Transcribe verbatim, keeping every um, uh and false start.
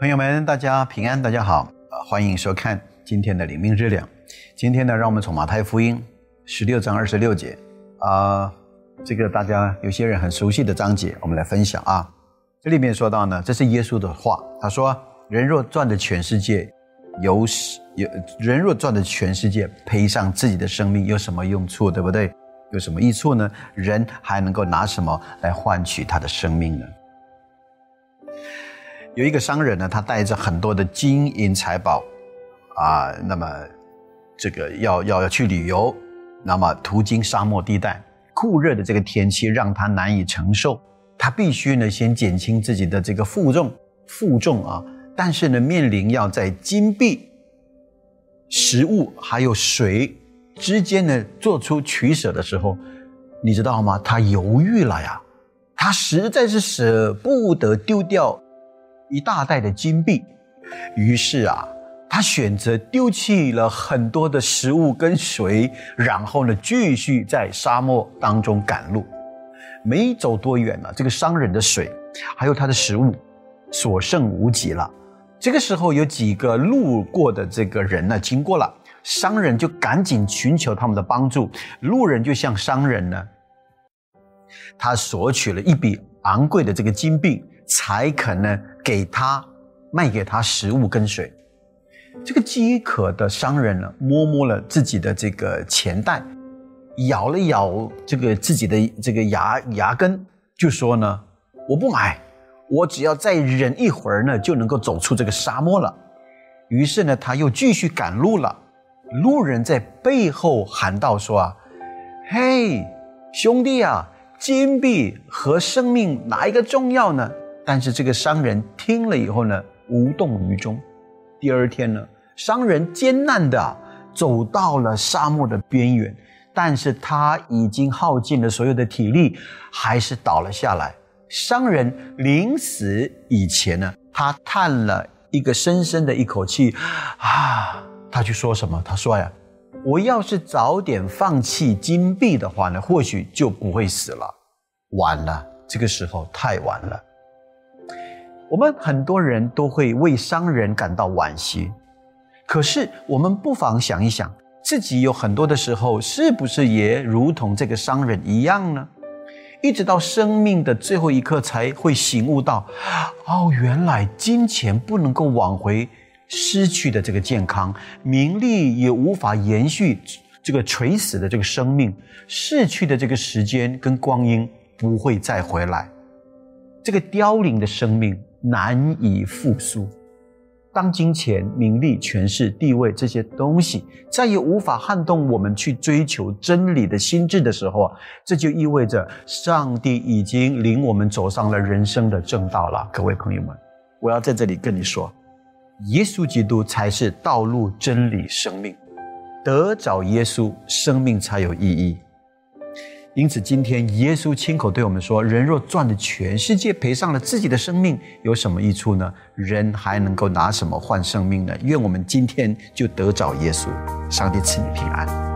朋友们，大家平安，大家好，呃、欢迎收看今天的灵命日粮。今天呢，让我们从马太福音十六章二十六节啊、呃，这个大家有些人很熟悉的章节，我们来分享啊。这里面说到呢，这是耶稣的话，他说：“人若赚得全世界，有有人若赚得全世界，赔上自己的生命，有什么用处？对不对？有什么益处呢？人还能够拿什么来换取他的生命呢？”有一个商人呢，他带着很多的金银财宝啊，那么这个要要要去旅游，那么途经沙漠地带，酷热的这个天气让他难以承受，他必须呢先减轻自己的这个负重负重啊，但是呢面临要在金币、食物还有水之间呢做出取舍的时候，你知道吗？他犹豫了呀，他实在是舍不得丢掉一大袋的金币，于是啊，他选择丢弃了很多的食物跟水，然后呢，继续在沙漠当中赶路。没走多远了，这个商人的水还有他的食物所剩无几了。这个时候，有几个路过的这个人呢，经过了，商人就赶紧寻求他们的帮助。路人就向商人呢，他索取了一笔昂贵的这个金币，才肯呢给他卖给他食物跟水。这个饥渴的商人呢，摸摸了自己的这个钱袋，咬了咬这个自己的这个牙牙根，就说呢：“我不买，我只要再忍一会儿呢，就能够走出这个沙漠了。”于是呢，他又继续赶路了。路人在背后喊道说啊：“嘿，兄弟啊，金币和生命哪一个重要呢？”但是这个商人听了以后呢，无动于衷。第二天呢，商人艰难的走到了沙漠的边缘，但是他已经耗尽了所有的体力，还是倒了下来。商人临死以前呢，他叹了一个深深的一口气啊，他去说什么？他说呀：“我要是早点放弃金币的话呢，或许就不会死了。晚了，这个时候太晚了。”我们很多人都会为商人感到惋惜，可是我们不妨想一想，自己有很多的时候是不是也如同这个商人一样呢？一直到生命的最后一刻才会醒悟到，哦，原来金钱不能够挽回失去的这个健康，名利也无法延续这个垂死的这个生命，逝去的这个时间跟光阴不会再回来，这个凋零的生命难以复苏。当金钱、名利、权势、地位这些东西再也无法撼动我们去追求真理的心智的时候，这就意味着上帝已经领我们走上了人生的正道了。各位朋友们，我要在这里跟你说，耶稣基督才是道路、真理、生命，得着耶稣，生命才有意义。因此今天耶稣亲口对我们说，人若赚了全世界，赔上了自己的生命，有什么益处呢？人还能够拿什么换生命呢？愿我们今天就得着耶稣。上帝赐你平安。